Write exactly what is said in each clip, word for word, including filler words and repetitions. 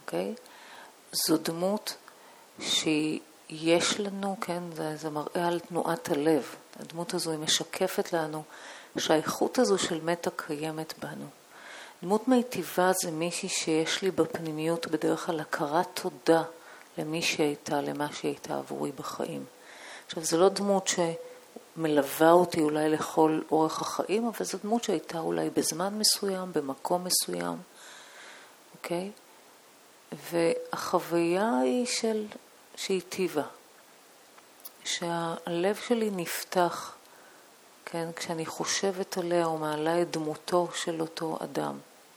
אוקיי? זו דמות שיש לנו, כן, זה, זה מראה על תנועת הלב. הדמות הזו היא משקפת לנו שהאיכות הזו של מטה קיימת בנו. דמות מיטיבה זה מישהי שיש לי בפנימיות בדרך כלל הכרת תודה למי שהייתה, למה שהייתה עבורי בחיים. עכשיו, זו לא דמות שמלווה אותי אולי לכל אורך החיים, אבל זו דמות שהייתה אולי בזמן מסוים, במקום מסוים, אוקיי? והחוויה היא של, שהיא טיבה, שהלב שלי נפתח, כן, כשאני חושבת עליה או מעלה את דמותו של אותו אדם.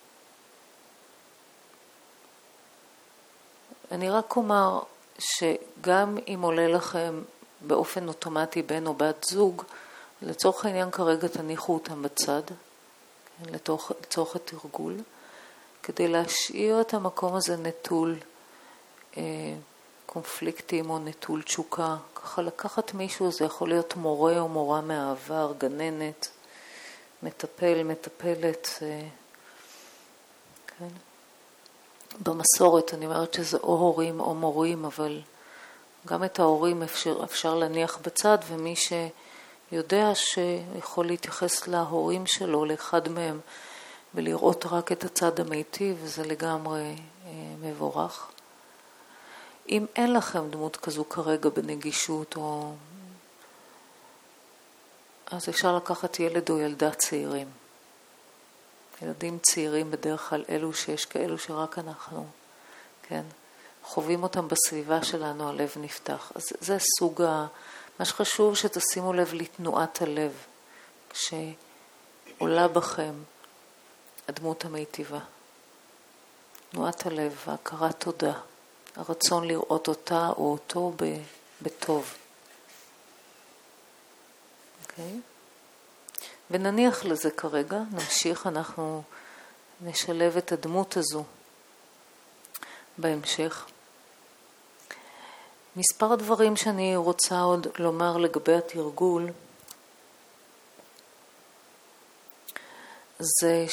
אני רק אומר שגם אם עולה לכם באופן אוטומטי בן או בת זוג, לצורך העניין כרגע תניחו אותם בצד, כן, לתוך, לצורך התרגול, כדי להשאיר את המקום הזה נטול אה, קונפליקטים או נטול תשוקה. ככה לקחת מישהו, זה יכול להיות מורה או מורה מהעבר, גננת, מטפל, מטפלת. אה, כן. במסורת אני אומרת שזה או הורים או מורים, אבל גם את ההורים אפשר, אפשר להניח בצד, ומי שיודע שיכול להתייחס להורים שלו, לאחד מהם, ולראות רק את הצד המיטיב, וזה לגמרי אה, מבורך. אם אין לכם דמות כזו כרגע בנגישות, או... אז אפשר לקחת ילד או ילדה צעירים. ילדים צעירים בדרך כלל אלו שיש כאלו שרק אנחנו, כן, חווים אותם בסביבה שלנו, הלב נפתח. אז זה סוג ה... מה שחשוב שתשימו לב לתנועת הלב, שעולה בכם הדמות המיטיבה. תנועת הלב, ההכרת תודה, הרצון לראות אותה או אותו בטוב. אוקיי? ונניח לזה כרגע, נמשיך, אנחנו נשלב את הדמות הזו בהמשך. מספר דברים שאני רוצה עוד לומר לגבי התרגול, זה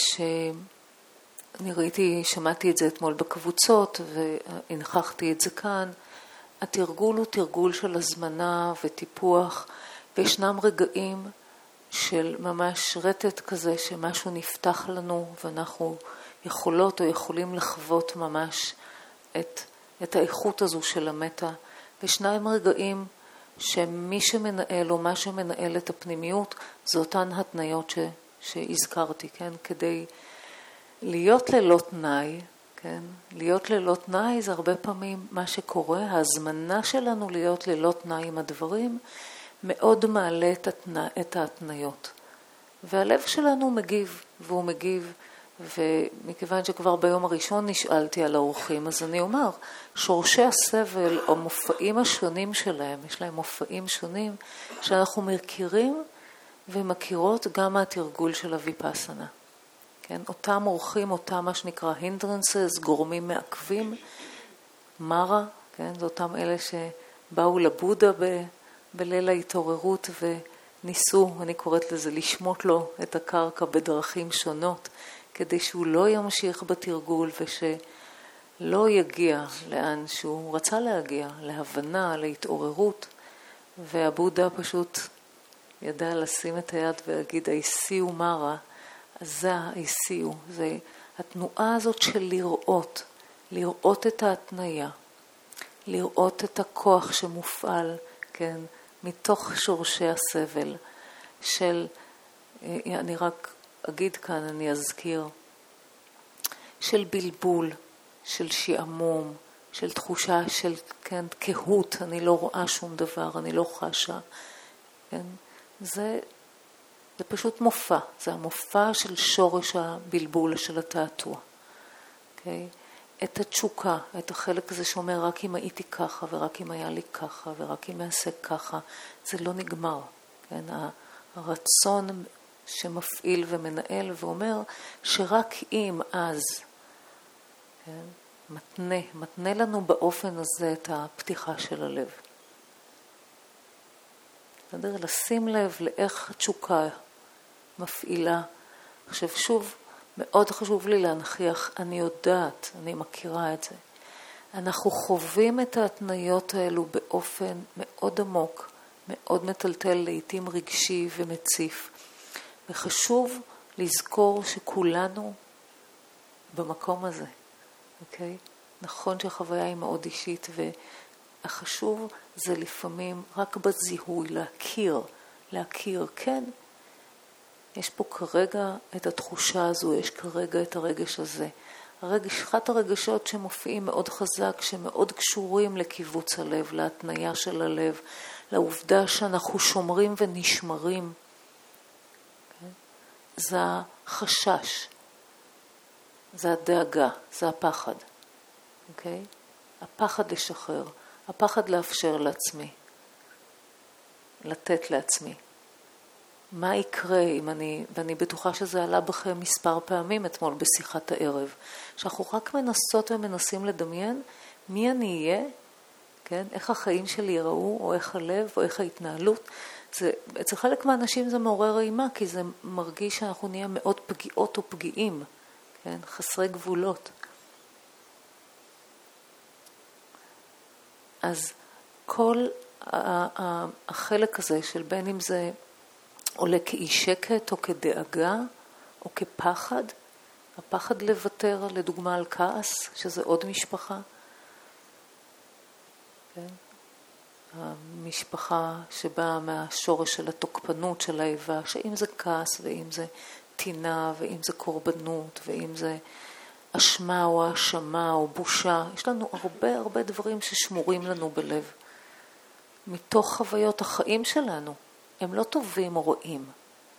שאני ראיתי, שמעתי את זה אתמול בקבוצות והנכחתי את זה כאן. התרגול הוא תרגול של הזמנה וטיפוח, וישנם רגעים של ממש רטט כזה שמשהו נפתח לנו ואנחנו יכולות או יכולים לחוות ממש את, את האיכות הזו של המטה. וישנם רגעים שמי שמנהל או מה שמנהל את הפנימיות זה אותן התניות ש, שהזכרתי, כן? כדי להיות ללא תנאי, כן? להיות ללא תנאי זה הרבה פעמים מה שקורה, ההזמנה שלנו להיות ללא תנאי עם הדברים, מאוד מעלה את, התנא, את ההתניות. והלב שלנו מגיב, והוא מגיב, ומכיוון שכבר ביום הראשון נשאלתי על האורחים, אז אני אומר, שורשי הסבל או מופעים השונים שלהם, יש להם מופעים שונים, שאנחנו מכירים ומכירות גם מהתרגול של הוויפאסנה. כן? אותם אורחים, אותם מה שנקרא hindrances, גורמים מעכבים, מרה, כן? זה אותם אלה שבאו לבודה ב... בליל ההתעוררות וניסו, אני קוראת לזה, לשמוט לו את הקרקע בדרכים שונות, כדי שהוא לא ימשיך בתרגול ושלא יגיע לאן שהוא רצה להגיע, להבנה, להתעוררות, והבודה פשוט ידע לשים את היד ולהגיד, היסיעו מרה, אז זה היסיעו, זה התנועה הזאת של לראות, לראות את ההתניה, לראות את הכוח שמופעל, כן, מתוך שורשי הסבל של, אני רק אגיד כאן, אני אזכיר, של בלבול, של שעמום, של תחושה של, כן, כהות, אני לא רואה שום דבר, אני לא חשה, כן, זה, זה פשוט מופע, זה המופע של שורש הבלבול, של התעתוע, אוקיי? את התשוקה, את החלק הזה שאומר רק אם הייתי ככה ורק אם היה לי ככה ורק אם אעשה ככה, זה לא נגמר. כן? הרצון שמפעיל ומנהל ואומר שרק אם אז, כן? מתנה, מתנה לנו באופן הזה את הפתיחה של הלב. בסדר? לשים לב לאיך התשוקה מפעילה. עכשיו שוב, מאוד חשוב לי להנחיח, אני יודעת, אני מכירה את זה. אנחנו חווים את ההתניות האלו באופן מאוד עמוק, מאוד מטלטל, לעתים רגשי ומציף. וחשוב לזכור שכולנו במקום הזה, אוקיי? נכון שהחוויה היא מאוד אישית, והחשוב זה לפעמים רק בזיהוי, להכיר, להכיר, כן, יש פה כרגע את התחושה הזו, יש כרגע את הרגש הזה. הרגש, אחת הרגשות שמופיעים מאוד חזק, שמאוד קשורים לקיבוץ הלב, להתניה של הלב, לעובדה שאנחנו שומרים ונשמרים. Okay? זה החשש, זה הדאגה, זה הפחד. Okay? הפחד לשחרר, הפחד לאפשר לעצמי, לתת לעצמי. מה יקרה אם אני, ואני בטוחה שזה עלה בכם מספר פעמים אתמול בשיחת הערב, שאנחנו רק מנסות ומנסים לדמיין מי אני אהיה, כן? איך החיים שלי יראו, או איך הלב, או איך ההתנהלות. זה, אצל חלק מהאנשים זה מעורר אימה, כי זה מרגיש שאנחנו נהיה מאוד פגיעות או פגיעים, כן? חסרי גבולות. אז כל החלק הזה של בין אם זה עולה כאי שקט או כדאגה או כפחד, הפחד לוותר לדוגמה על כעס, שזה עוד משפחה. כן? המשפחה שבאה מהשורש של התוקפנות של האיבה, שאם זה כעס ואם זה תינה ואם זה קורבנות ואם זה אשמה או האשמה או בושה, יש לנו הרבה הרבה דברים ששמורים לנו בלב. מתוך חוויות החיים שלנו, הם לא טובים או רואים.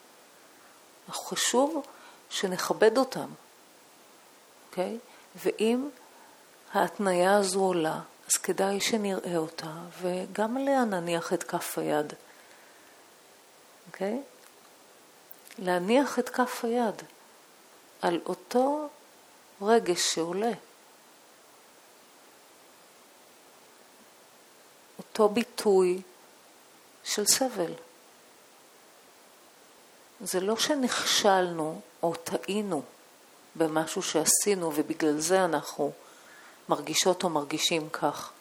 חשוב שנכבד אותם, אוקיי? ואם ההתניה הזו עולה, אז כדאי שנראה אותה, וגם עליה נניח את כף היד. אוקיי? להניח את כף היד על אותו רגש שעולה. אותו ביטוי של סבל. זה לא שנכשלנו או טעינו במשהו שעשינו ובגלל זה אנחנו מרגישות או מרגישים כך.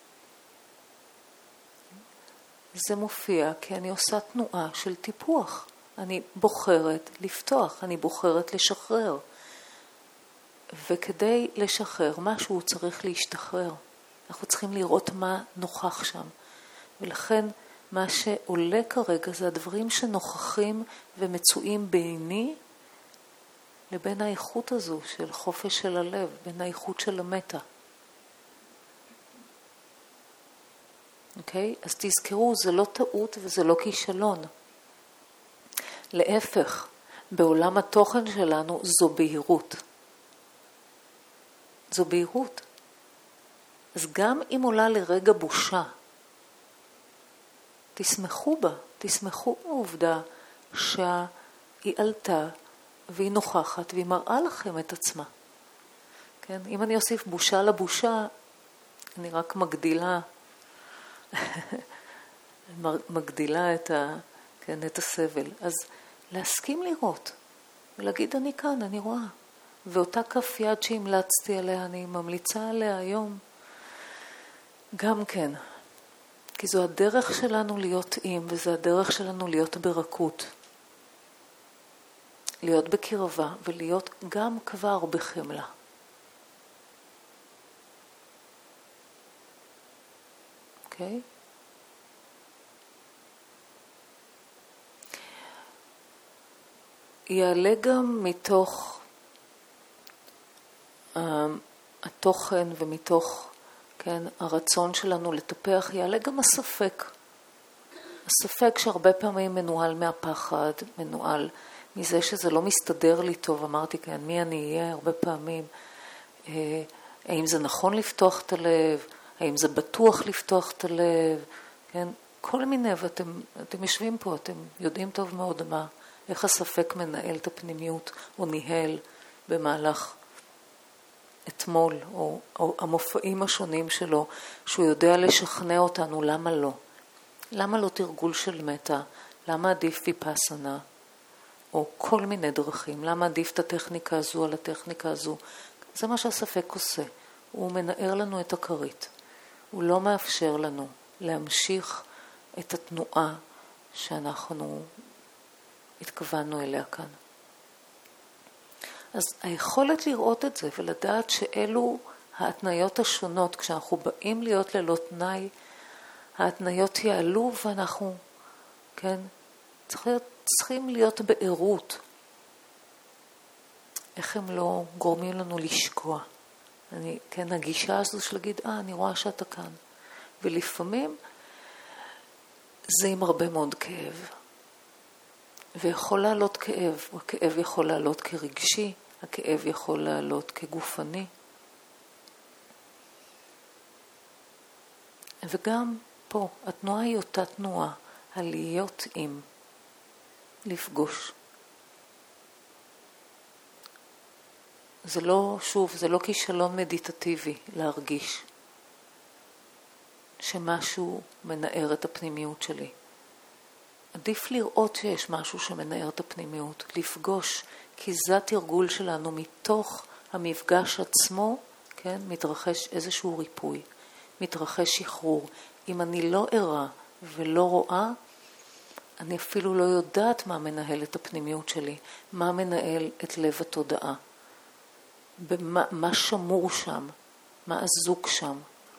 זה מופיע כי אני עושה תנועה של טיפוח. אני בוחרת לפתוח, אני בוחרת לשחרר. וכדי לשחרר משהו צריך להשתחרר. אנחנו צריכים לראות מה נוכח שם. ולכן מה שעולה כרגע זה הדברים שנוכחים ומצויים ביני לבין האיכות הזו של חופש של הלב, בין האיכות של המטה. אוקיי? אז תזכרו, זה לא טעות וזה לא כישלון. להפך, בעולם התוכן שלנו זו בהירות. זו בהירות. אז גם אם עולה לרגע בושה, תשמחו בה, תשמחו בעובדה שהיא עלתה והיא נוכחת והיא מראה לכם את עצמה. כן? אם אני אוסיף בושה לבושה, אני רק מגדילה, מגדילה את, ה, כן, את הסבל. אז להסכים לראות ולהגיד אני כאן, אני רואה. ואותה כף יד שהמלצתי עליה, אני ממליצה עליה היום, גם כן. כי זו הדרך שלנו להיות עם, וזו הדרך שלנו להיות ברכות. להיות בקרבה, ולהיות גם כבר בחמלה. אוקיי? יעלה גם מתוך uh, התוכן ומתוך כן, הרצון שלנו לטפח, יעלה גם הספק. הספק שהרבה פעמים מנוהל מהפחד, מנוהל מזה שזה לא מסתדר לי טוב. אמרתי כן, מי אני אהיה הרבה פעמים? אה, האם זה נכון לפתוח את הלב? האם זה בטוח לפתוח את הלב? כן, כל מיני, ואתם אתם יושבים פה, אתם יודעים טוב מאוד מה, איך הספק מנהל את הפנימיות, או ניהל במהלך אתמול, או, או המופעים השונים שלו, שהוא יודע לשכנע אותנו למה לא. למה לא תרגול של מטה? למה עדיף ויפאסנה? או כל מיני דרכים. למה עדיף את הטכניקה הזו על הטכניקה הזו? זה מה שהספק עושה. הוא מנער לנו את הכרית. הוא לא מאפשר לנו להמשיך את התנועה שאנחנו התכוונו אליה כאן. אז היכולת לראות את זה ולדעת שאלו ההתניות השונות, כשאנחנו באים להיות ללא תנאי, ההתניות יעלו ואנחנו, כן, צריך להיות, צריכים להיות בעירות. איך הם לא גורמים לנו לשקוע. אני, כן, הגישה הזו של להגיד, אה, אני רואה שאתה כאן. ולפעמים זה עם הרבה מאוד כאב. ויכול לעלות כאב, הכאב יכול לעלות כרגשי, הכאב יכול לעלות כגופני. וגם פה, התנועה היא אותה תנועה, הלהיות עם, לפגוש. זה לא, שוב, זה לא כישלון מדיטטיבי להרגיש שמשהו מנער את הפנימיות שלי. עדיף לראות שיש משהו שמנער את הפנימיות, לפגוש, כי זה התרגול שלנו מתוך המפגש עצמו, כן, מתרחש איזשהו ריפוי, מתרחש שחרור. אם אני לא ערה ולא רואה, אני אפילו לא יודעת מה מנהל את הפנימיות שלי, מה מנהל את לב התודעה, במה, מה שמור שם, מה אזוק שם.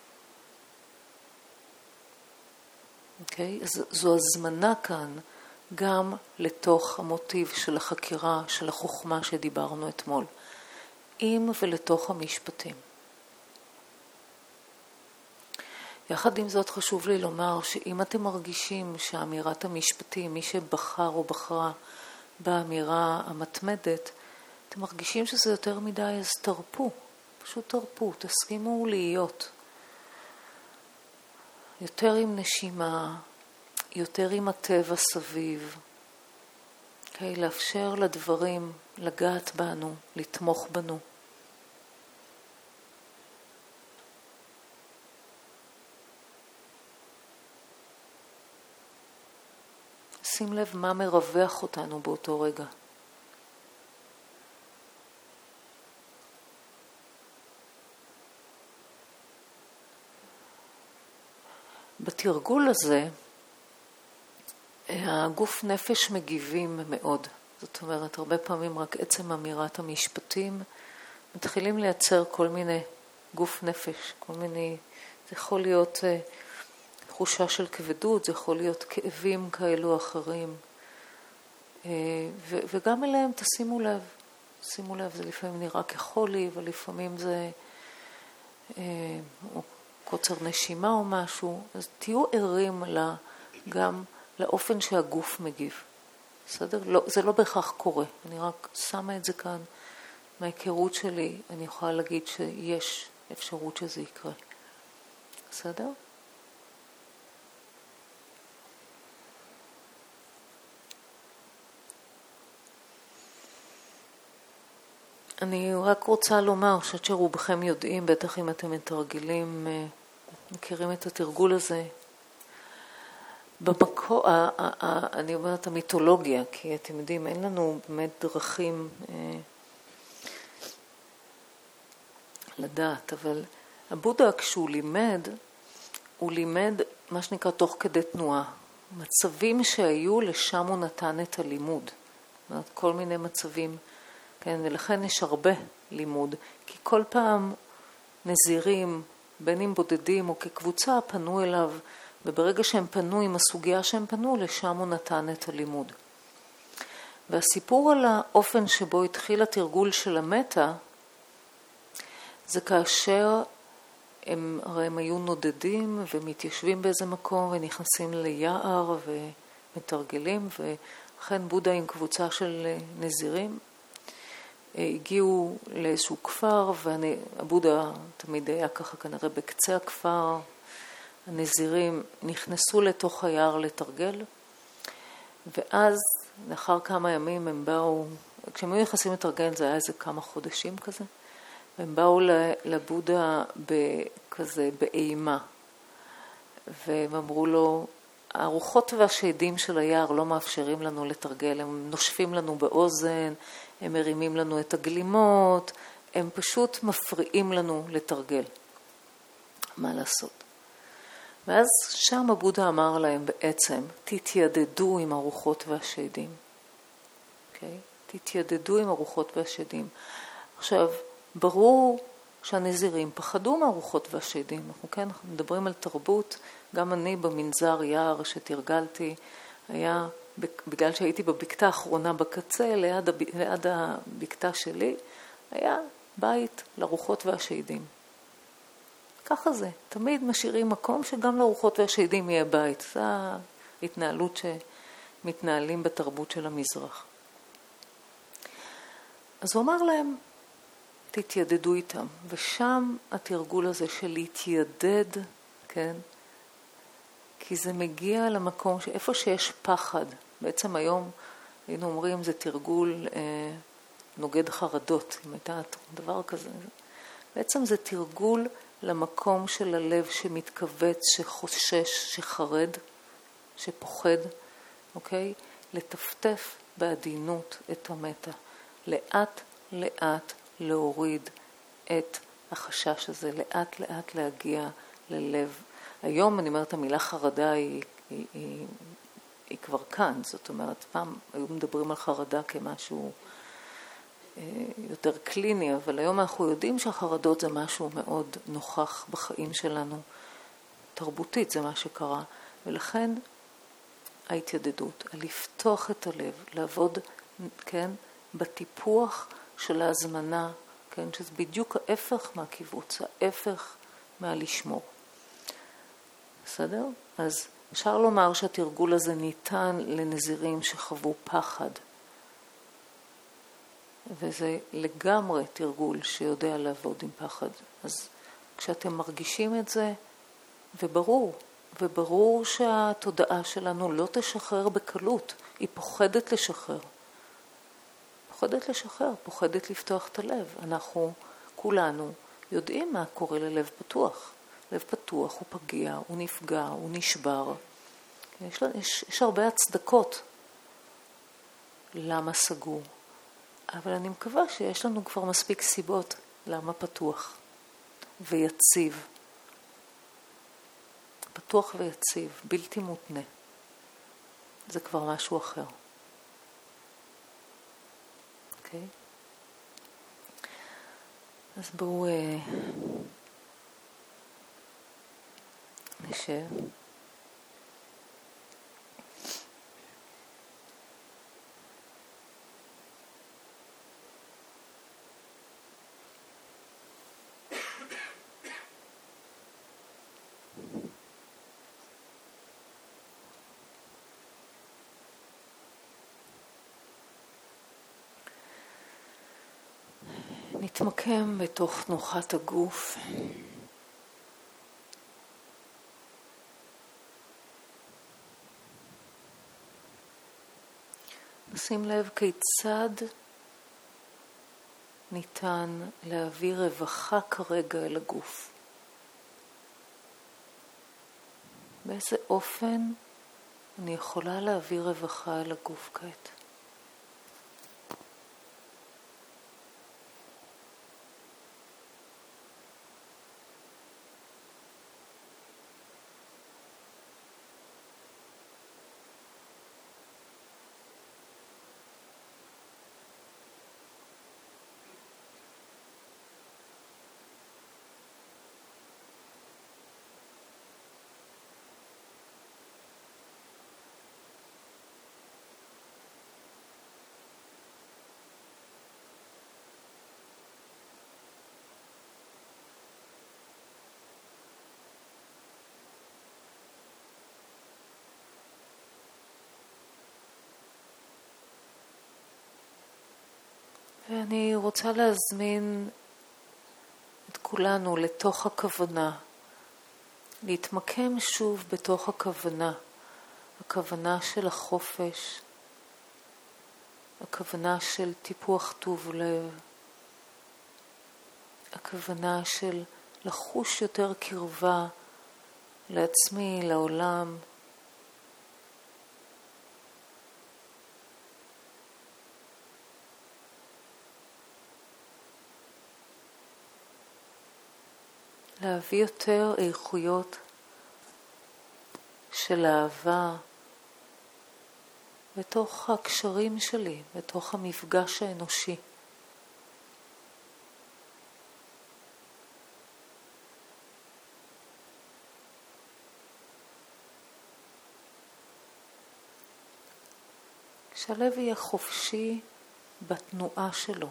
אוקיי? אז זו הזמנה כאן גם לתוך המוטיב של החקירה, של החוכמה שדיברנו אתמול, עם ולתוך המשפטים. יחד עם זאת חשוב לי לומר שאם אתם מרגישים שאמירת המשפטים, מי שבחר או בחרה באמירה המתמדת, אתם מרגישים שזה יותר מדי, אז תרפו, פשוט תרפו, תסכימו להיות. יותר עם נשימה, יותר עם הטבע סביב. Okay, לאפשר לדברים לגעת בנו, לתמוך בנו. שים לב מה מרווח אותנו באותו רגע. בתרגול הזה, הגוף נפש מגיבים מאוד. זאת אומרת, הרבה פעמים רק עצם אמירת המשפטים, מתחילים לייצר כל מיני גוף נפש, כל מיני, זה יכול להיות תחושה של כבדות, זה יכול להיות כאבים כאלו אחרים, ו- וגם אליהם תשימו לב, שימו לב, זה לפעמים נראה כחולי, ולפעמים זה או קוצר נשימה או משהו, אז תהיו ערים לה, גם לאופן שהגוף מגיב. בסדר? לא, זה לא בהכרח קורה, אני רק שמה את זה כאן. מההיכרות שלי אני יכולה להגיד שיש אפשרות שזה יקרה. בסדר? אני רק רוצה לומר, אני חושבת שרובכם יודעים, בטח אם אתם מתרגלים, מכירים את התרגול הזה, במקור, אני אומרת המיתולוגיה, כי אתם יודעים, אין לנו באמת דרכים לדעת, אבל הבודה כשהוא לימד, הוא לימד מה שנקרא תוך כדי תנועה. מצבים שהיו, לשם הוא נתן את הלימוד. זאת אומרת, כל מיני מצבים, כן, ולכן יש הרבה לימוד, כי כל פעם נזירים, בין אם בודדים או כקבוצה, פנו אליו, וברגע שהם פנו עם הסוגיה שהם פנו, לשם הוא נתן את הלימוד. והסיפור על האופן שבו התחיל התרגול של המטה, זה כאשר הם, הרי הם היו נודדים ומתיישבים באיזה מקום ונכנסים ליער ומתרגלים, ולכן בודה עם קבוצה של נזירים הגיעו לאיזשהו כפר, והבודה תמיד היה ככה כנראה בקצה הכפר, הנזירים נכנסו לתוך היער לתרגל, ואז לאחר כמה ימים הם באו, כשהם היו נכנסים לתרגל זה היה איזה כמה חודשים כזה, והם באו לבודה כזה באימה, והם אמרו לו, הרוחות והשדים של היער לא מאפשרים לנו לתרגל, הם נושפים לנו באוזן, הם מרימים לנו את הגלימות, הם פשוט מפריעים לנו לתרגל. מה לעשות? ואז שם הבודה אמר להם בעצם, תתיידדו עם הרוחות והשדים. אוקיי? תתיידדו עם הרוחות והשדים. עכשיו, ברור שהנזירים פחדו מהרוחות והשדים. אנחנו כן אנחנו מדברים על תרבות, גם אני במנזר יער שתרגלתי, היה, בגלל שהייתי בבקתה האחרונה בקצה, ליד, הב, ליד הבקתה שלי, היה בית לרוחות והשדים. ככה זה, תמיד משאירים מקום שגם לרוחות והשדים יהיה בית. זו ההתנהלות שמתנהלים בתרבות של המזרח. אז הוא אמר להם, תתיידדו איתם. ושם התרגול הזה של להתיידד, כן? כי זה מגיע למקום שאיפה שיש פחד. בעצם היום היינו אומרים זה תרגול אה, נוגד חרדות, אם הייתה דבר כזה. בעצם זה תרגול למקום של הלב שמתכווץ, שחושש, שחרד, שפוחד, אוקיי? לטפטף בעדינות את המטה. לאט לאט להוריד את החשש הזה, לאט לאט להגיע ללב. היום אני אומרת, המילה חרדה היא, היא, היא, היא כבר כאן. זאת אומרת, פעם היו מדברים על חרדה כמשהו יותר קליני, אבל היום אנחנו יודעים שהחרדות זה משהו מאוד נוכח בחיים שלנו. תרבותית זה מה שקרה. ולכן ההתיידדות, לפתוח את הלב, לעבוד, כן, בטיפוח של ההזמנה, כן, שזה בדיוק ההפך מהקיבוץ, ההפך מהלשמור. בסדר? אז אפשר לומר שהתרגול הזה ניתן לנזירים שחוו פחד. וזה לגמרי תרגול שיודע לעבוד עם פחד. אז כשאתם מרגישים את זה, וברור, וברור שהתודעה שלנו לא תשחרר בקלות, היא פוחדת לשחרר. פוחדת לשחרר, פוחדת לפתוח את הלב. אנחנו כולנו יודעים מה קורה ללב פתוח. לב פתוח הוא פגיע, הוא נפגע, הוא נשבר. יש, יש, יש הרבה הצדקות למה סגור. אבל אני מקווה שיש לנו כבר מספיק סיבות למה פתוח ויציב. פתוח ויציב, בלתי מותנה. זה כבר משהו אחר. אוקיי? אז בואו אה, נשב. נתמקם בתוך תנוחת הגוף. נשים לב כיצד ניתן להביא רווחה כרגע אל הגוף. באיזה אופן אני יכולה להביא רווחה אל הגוף כעת. ואני רוצה להזמין את כולנו לתוך הכוונה, להתמקם שוב בתוך הכוונה, הכוונה של החופש, הכוונה של טיפוח טוב לב, הכוונה של לחוש יותר קרבה לעצמי, לעולם, להביא יותר איכויות של אהבה בתוך הקשרים שלי, בתוך המפגש האנושי. שהלב יהיה חופשי בתנועה שלו,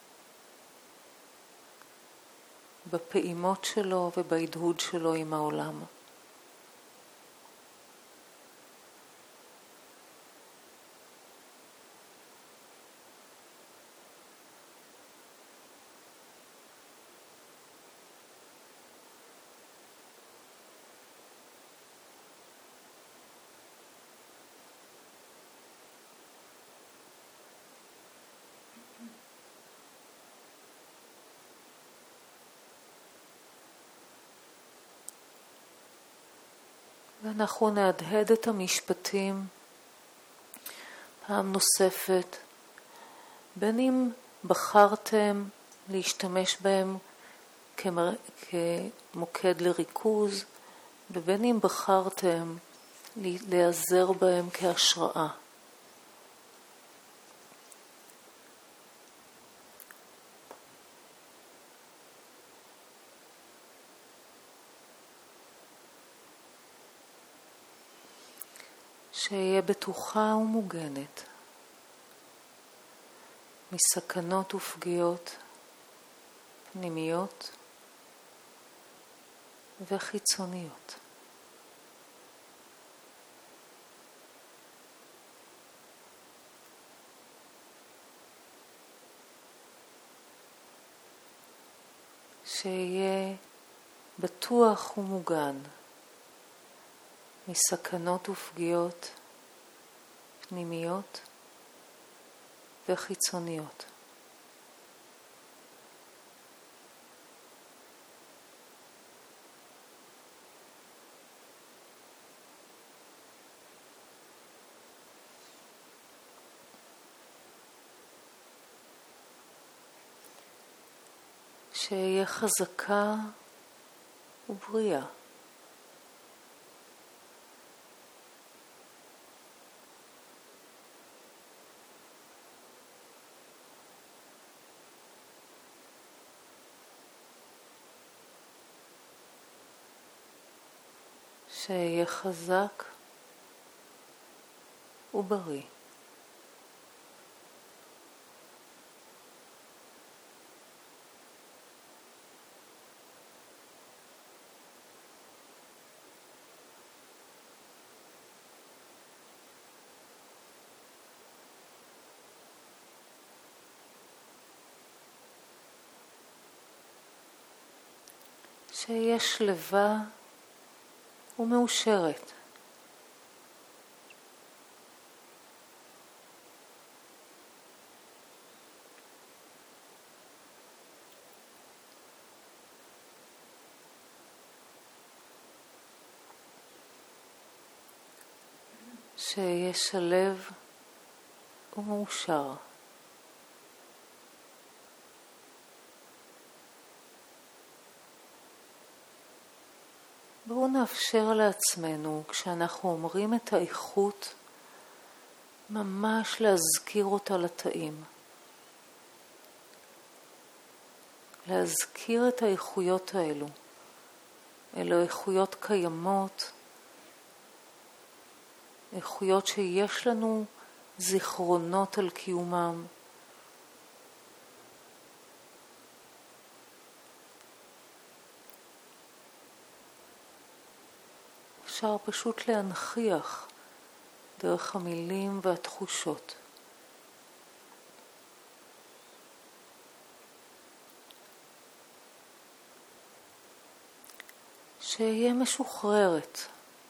בפעימות שלו ובהדהוד שלו עם העולם. ואנחנו נהדהד את המשפטים פעם נוספת, בין אם בחרתם להשתמש בהם כמר... כמוקד לריכוז, ובין אם בחרתם להיעזר בהם כהשראה. שיהיה בטוחה ומוגנת מסכנות ופגיעות פנימיות וחיצוניות. שיהיה בטוח ומוגן מסכנות ופגיעות פנימיות וחיצוניות. שיהיה חזקה ובריאה. שיהיה חזק ובריא. שיהיה שלווה ומאושרת. שיהיה שלב ומאושר. בואו נאפשר לעצמנו, כשאנחנו אומרים את האיכות, ממש להזכיר אותה לתאים. להזכיר את האיכויות האלו. אלו איכויות קיימות, איכויות שיש לנו זיכרונות על קיומם. אפשר פשוט להנכיח דרך המילים והתחושות. שיהיה משוחררת.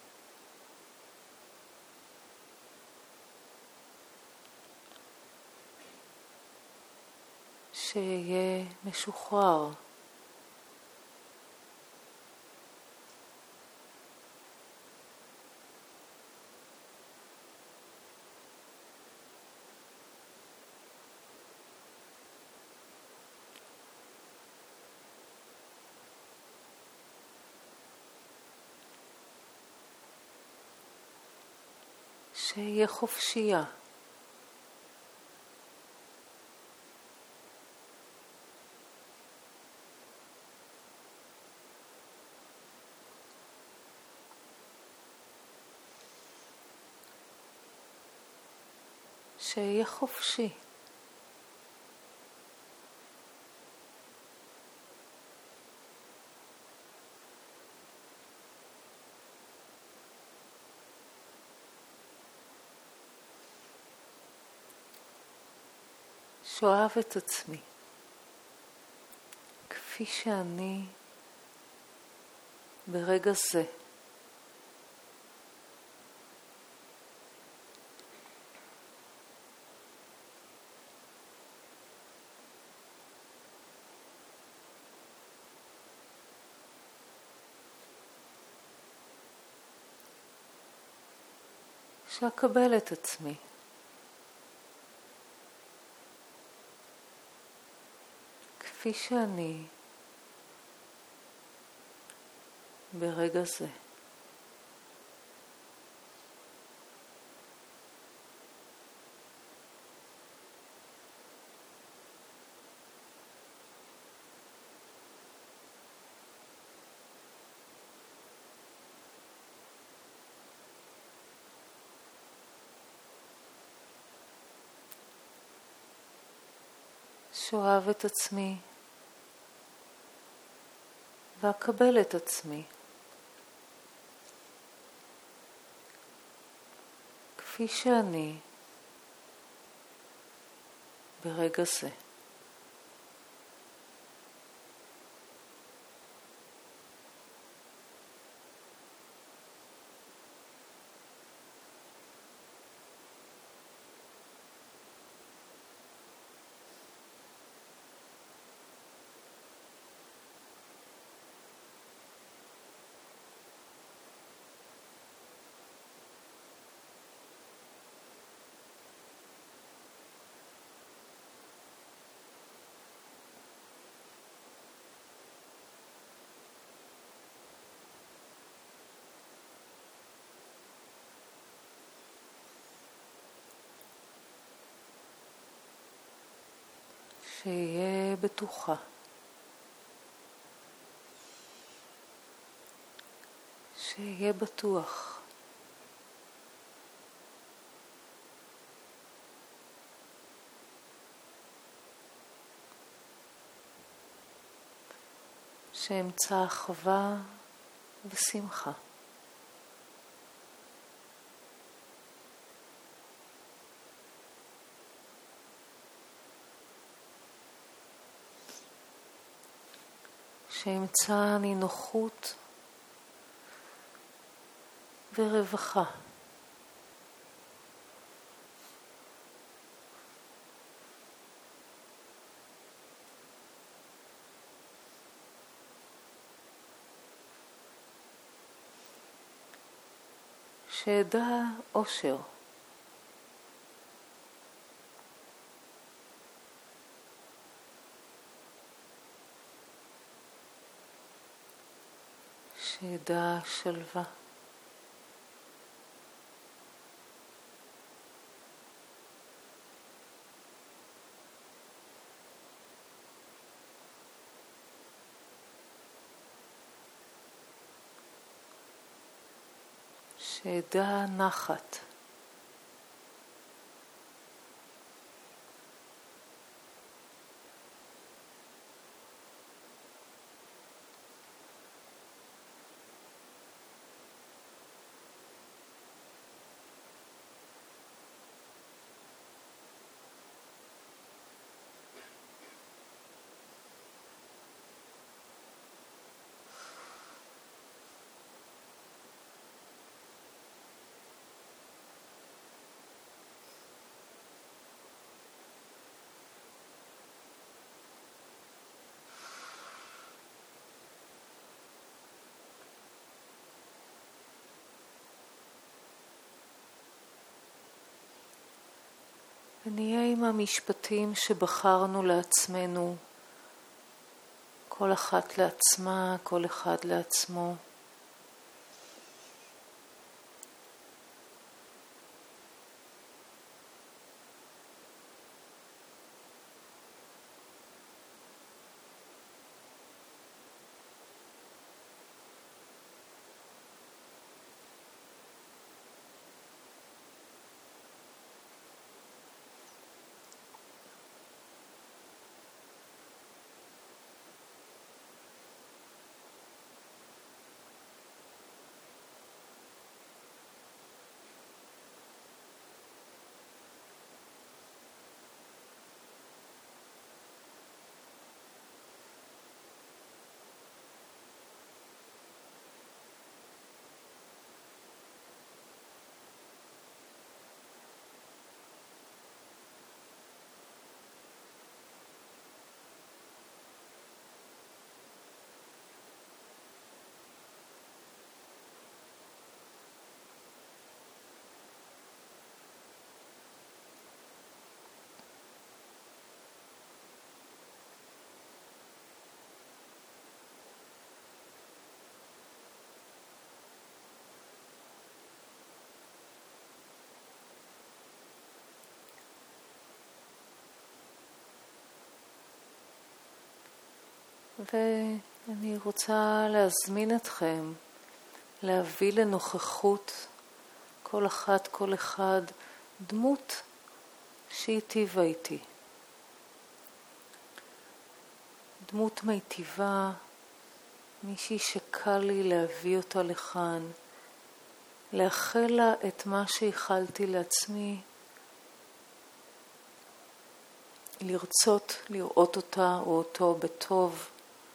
שיהיה משוחרר. שיהיה חופשייה. שיהיה חופשי. שאוהב את עצמי כפי שאני ברגע זה. שאקבל את עצמי כפי שאני ברגע זה. שאוהב את עצמי ואקבל את עצמי כפי שאני ברגע זה. שיהיה בטוחה, שיהיה בטוח, שאמצא אחווה ושמחה. שאמצא נינוחות ורווחה. שידע אושר. שידע שלווה. שידע נחת. ונהיה עם המשפטים שבחרנו לעצמנו, כל אחת לעצמה, כל אחד לעצמו. ואני רוצה להזמין אתכם להביא לנוכחות כל אחת, כל אחד, דמות שהיטיבה איתי. דמות מיטיבה, מישהי שקל לי להביא אותה לכאן, לאחל לה את מה שהיחלתי לעצמי, לרצות לראות אותה או אותו בטוב.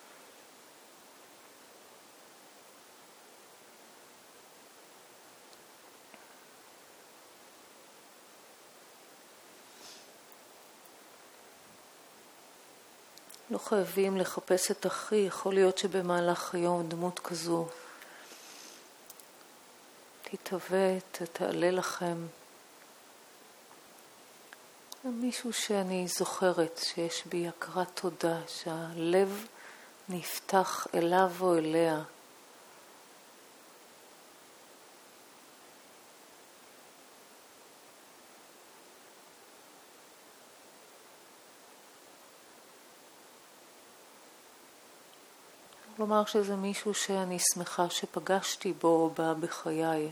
לא חייבים לחפש את אחי, יכול להיות שבמהלך היום דמות כזו תתהווה, תעלה לכם. מישהו שאני זוכרת שיש בי הכרת תודה, שהלב נפתח אליו או אליה. כלומר שזה מישהו שאני שמחה שפגשתי בו או בה בחיי.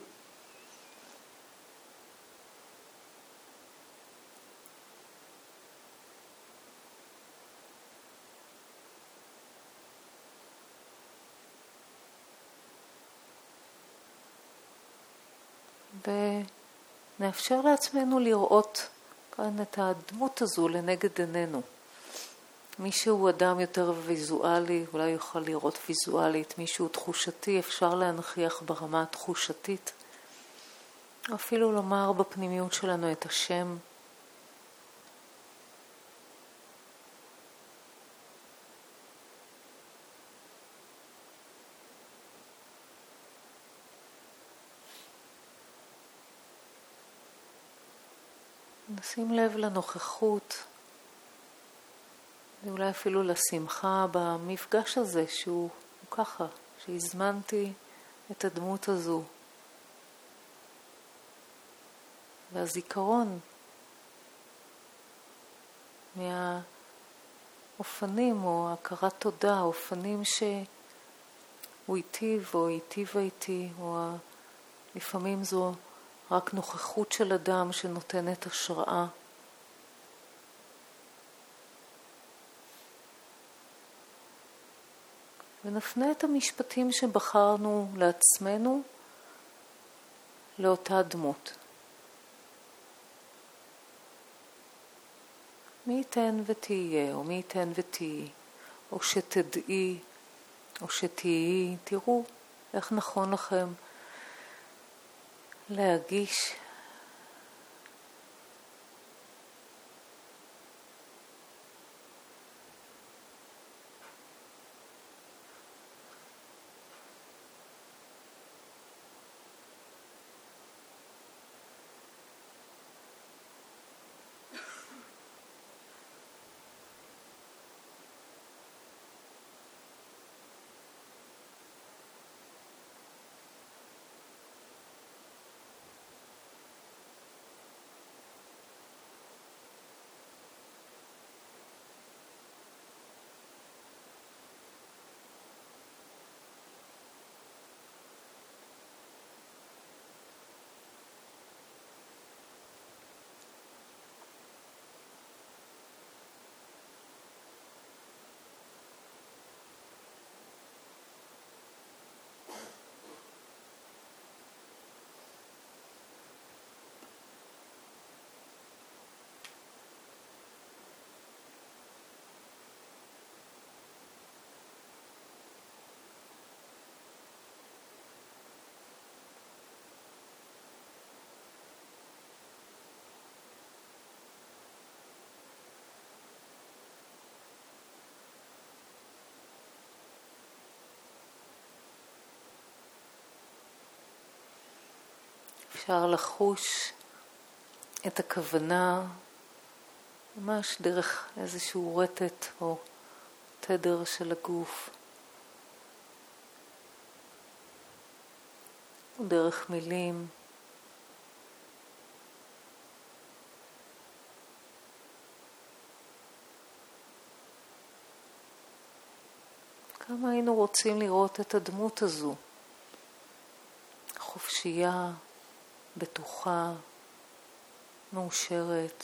ונאפשר לעצמנו לראות כאן את הדמות הזו לנגד עינינו. מי שהוא אדם יותר ויזואלי, אולי יוכל לראות ויזואלית, מי שהוא תחושתי, אפשר להנכיח ברמה התחושתית. אפילו לומר בפנימיות שלנו את השם. נשים לב לנוכחות, ואולי אפילו לשמחה במפגש הזה שהוא ככה, שהזמנתי את הדמות הזו. והזיכרון מהאופנים או הכרת תודה, האופנים שהוא היטיב או היטיבה איתי, או לפעמים זו רק נוכחות של אדם שנותנת השראה. ונפנה את המשפטים שבחרנו לעצמנו לאותה דמות. מי ייתן ותהיה, או מי ייתן ותהי, או שתדעי, או שתהיי, תראו איך נכון לכם להגיש אפשר לחוש את הכוונה ממש דרך איזשהו רטט או תדר של הגוף, או דרך מילים. כמה היינו רוצים לראות את הדמות הזו. חופשייה, בטוחה, מאושרת.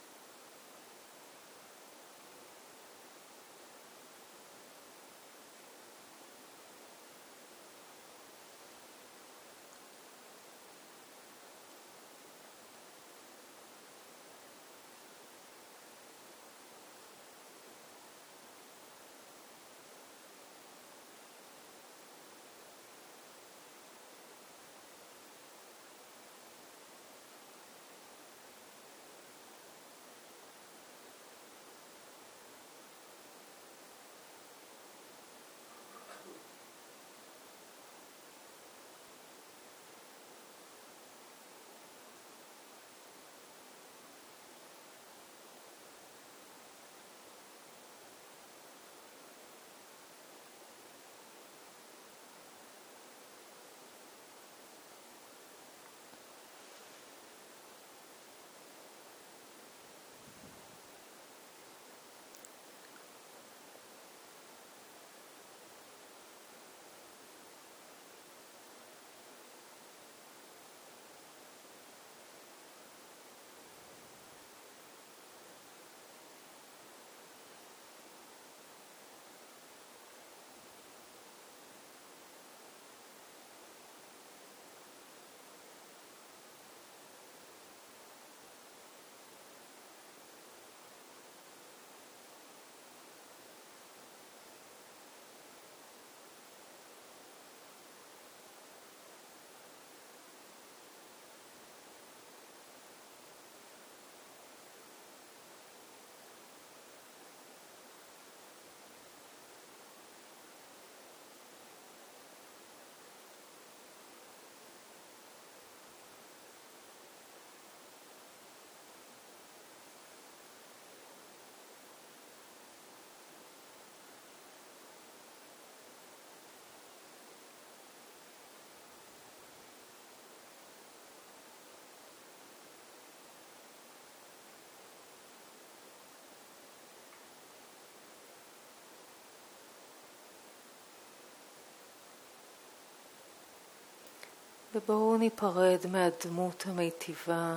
ובואו ניפרד מהדמות המיטיבה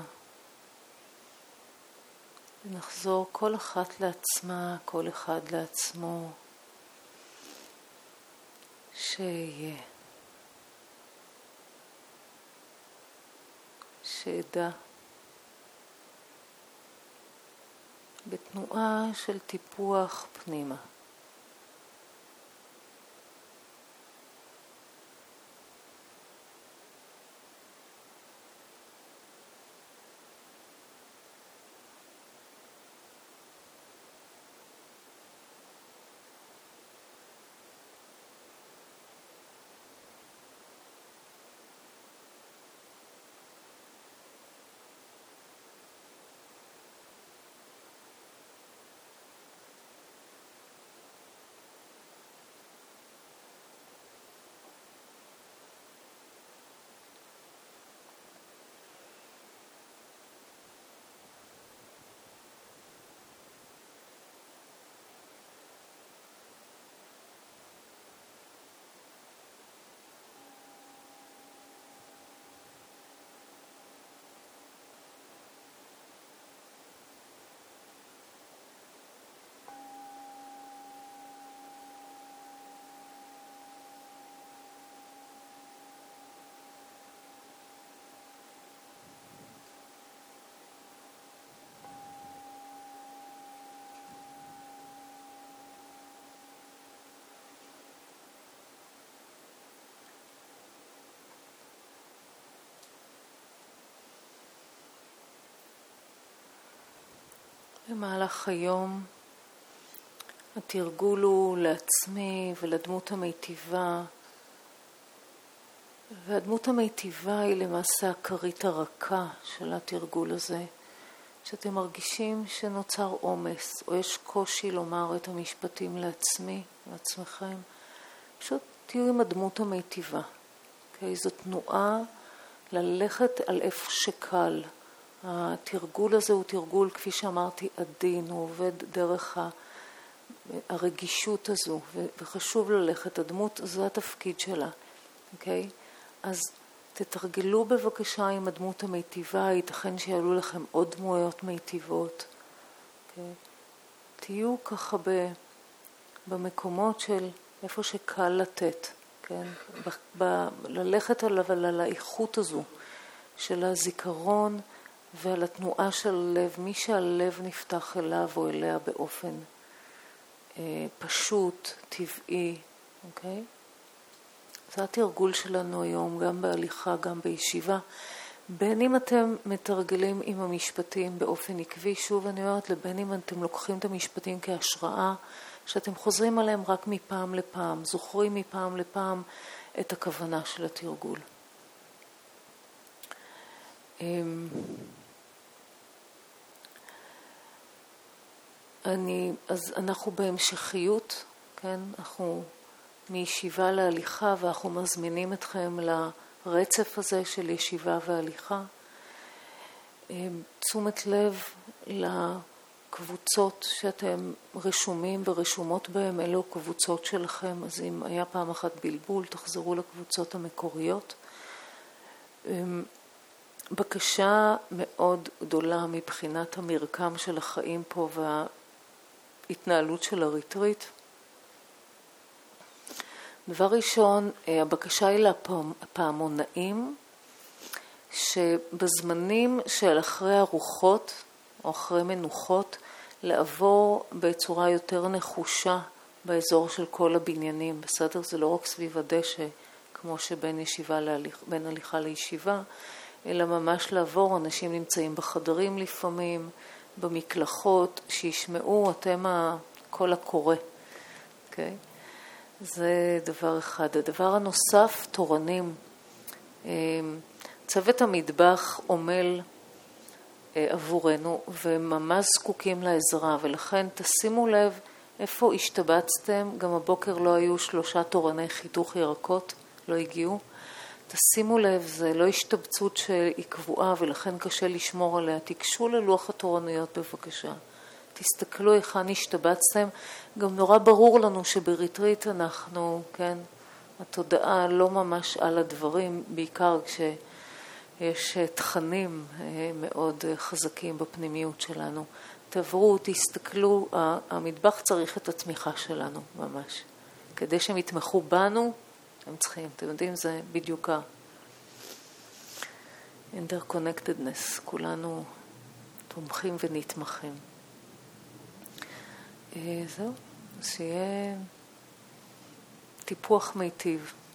ונחזור כל אחת לעצמה, כל אחד לעצמו, שיהיה, שידע, בתנועה של טיפוח פנימה. במהלך היום התרגול הוא לעצמי ולדמות המיטיבה, והדמות המיטיבה היא למעשה הכרית הרכה של התרגול הזה. שאתם מרגישים שנוצר עומס או יש קושי לומר את המשפטים לעצמי, לעצמכם, פשוט תהיו עם הדמות המיטיבה. Okay? זו תנועה ללכת על איפה שקל. התרגול הזה הוא תרגול, כפי שאמרתי, עדין, הוא עובד דרך הרגישות הזו, וחשוב ללכת, הדמות, זה התפקיד שלה, אוקיי? אז תתרגלו בבקשה עם הדמות המיטיבה, ייתכן שיעלו לכם עוד דמויות מיטיבות, אוקיי? תהיו ככה ב, במקומות של איפה שקל לתת, כן? ב, ב, ללכת עליו על האיכות הזו של הזיכרון ועל התנועה של הלב, מי שהלב נפתח אליו או אליה באופן אה, פשוט, טבעי, אוקיי? זה התרגול שלנו היום, גם בהליכה, גם בישיבה. בין אם אתם מתרגלים עם המשפטים באופן עקבי, שוב אני אומרת, לבין אם אתם לוקחים את המשפטים כהשראה, שאתם חוזרים עליהם רק מפעם לפעם, זוכרים מפעם לפעם את הכוונה של התרגול. אני, אז אנחנו בהמשכיות, כן? אנחנו מישיבה להליכה, ואנחנו מזמינים אתכם לרצף הזה של ישיבה והליכה. תשומת לב לקבוצות שאתם רשומים ורשומות בהם, אלו קבוצות שלכם, אז אם היה פעם אחת בלבול, תחזרו לקבוצות המקוריות. בקשה מאוד גדולה מבחינת המרקם של החיים פה וההתנהלות של הריטריט. דבר ראשון, הבקשה היא לפעמונאים, שבזמנים של אחרי ארוחות או אחרי מנוחות, לעבור בצורה יותר נחושה באזור של כל הבניינים. בסדר? זה לא רק סביב הדשא, כמו שבין ישיבה להליך, בין הליכה לישיבה, אלא ממש לעבור. אנשים נמצאים בחדרים לפעמים, במקלחות, שישמעו אתם כל הקורא. אוקיי? זה דבר אחד. הדבר הנוסף, תורנים. צוות המטבח עומל עבורנו וממש זקוקים לעזרה, ולכן תשימו לב איפה השתבצתם. גם הבוקר לא היו שלושה תורני חיתוך ירקות, לא הגיעו. תשימו לב, זה לא השתבצות שהיא קבועה ולכן קשה לשמור עליה. תיגשו ללוח התורנויות בבקשה. תסתכלו היכן השתבצתם. גם נורא ברור לנו שבריטריט אנחנו, כן, התודעה לא ממש על הדברים, בעיקר כשיש תכנים מאוד חזקים בפנימיות שלנו. תעברו, תסתכלו, המטבח צריך את התמיכה שלנו ממש. כדי שהם יתמכו בנו, הם צריכים, אתם יודעים, זה בדיוק ה-interconnectedness, כולנו תומכים ונתמכים. זהו, שיהיה טיפוח מיטיב.